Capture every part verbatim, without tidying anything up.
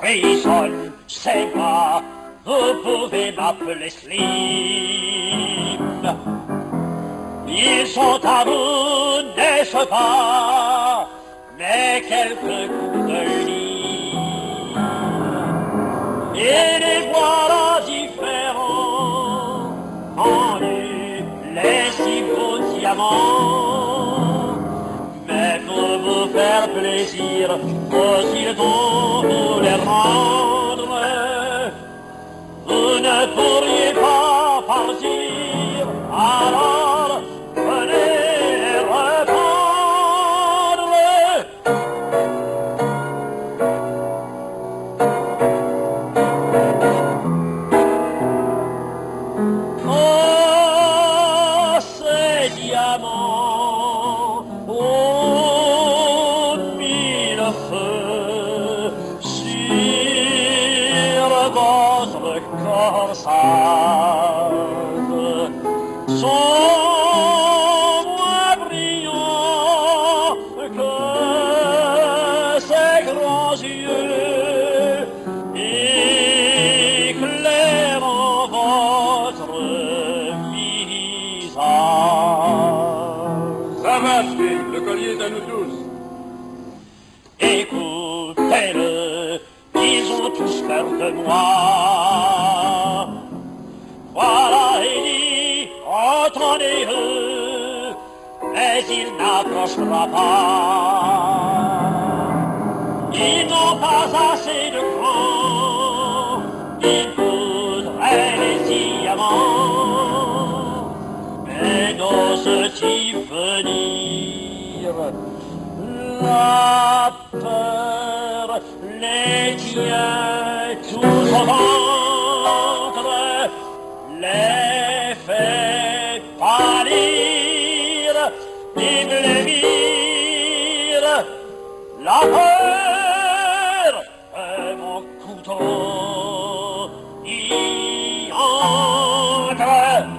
Jason, c'est moi, vous pouvez m'appeler Slim. Ils sont à vous, n'est-ce pas, mais quelques coups de lit. Et les voilà différents, en eu les si beaux diamants. Mais pour vous faire plaisir, faut-il-on vous les rendre? Vous ne pourriez pas partir, alors venez les reprendre. Oh, ces diamants, oh, mille feux sur votre corsage sont moins brillants que ces grands yeux éclairant votre visage. Ça va, Slim, le collier est à nous tous. Écoutez-le, ils ont tous peur de moi. Voilà Eddie, entendez-le, mais il n'approchera pas. Ils n'ont pas assez de cran, ils voudraient les diamants. Mais n'ose-t-il venir? La peur les tient tous au ventre, les fait pâlir, les blêmir. La peur est mon couteau y entre.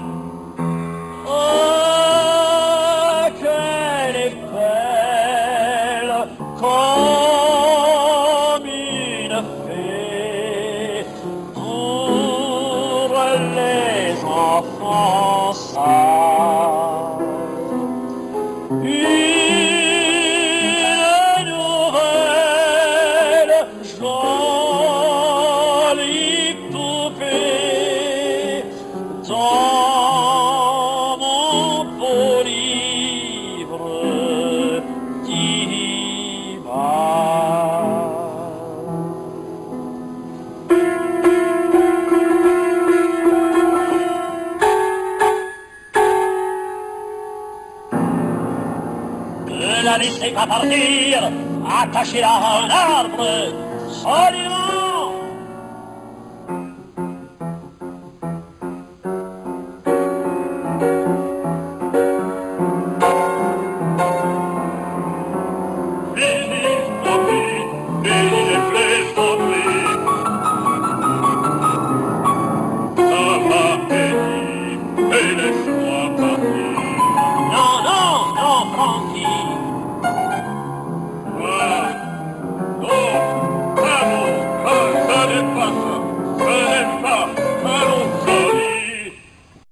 Oh, qu'elle est belle comme une fée pour les enfants sages. Une nouvelle jolie poupée dans mon beau livre d'images. Ne la laissez pas partir, attachez-la à un arbre, solidement.